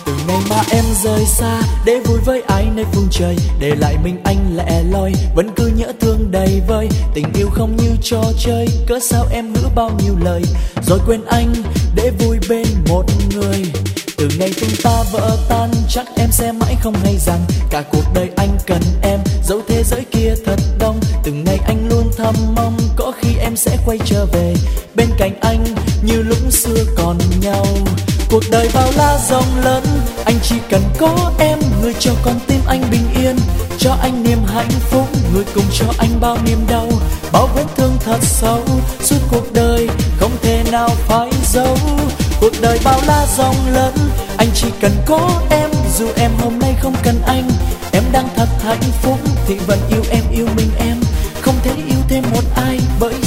Từ ngày mà em rời xa để vui với ai nơi phương trời, để lại mình anh lẻ loi vẫn cứ nhớ thương đầy vơi. Tình yêu không như trò chơi, cớ sao em hứa bao nhiêu lời rồi quên anh để vui bên một người. Từ ngày tình ta vỡ tan chắc em sẽ mãi không hay rằng cả cuộc đời anh cần em, dẫu thế giới kia thật đông. Từng ngày anh luôn thầm mong có khi em sẽ quay trở về bên cạnh anh như lúc xưa còn nhau. Cuộc đời bao la rộng lớn, anh chỉ cần có em, người cho con tim anh bình yên, cho anh niềm hạnh phúc, người cùng cho anh bao niềm đau, bao vết thương thật sâu suốt cuộc đời không thể nào phai dấu. Cuộc đời bao la rộng lớn, anh chỉ cần có em, dù em hôm nay không cần anh, em đang thật hạnh phúc thì vẫn yêu em, yêu mình em, không thể yêu thêm một ai bởi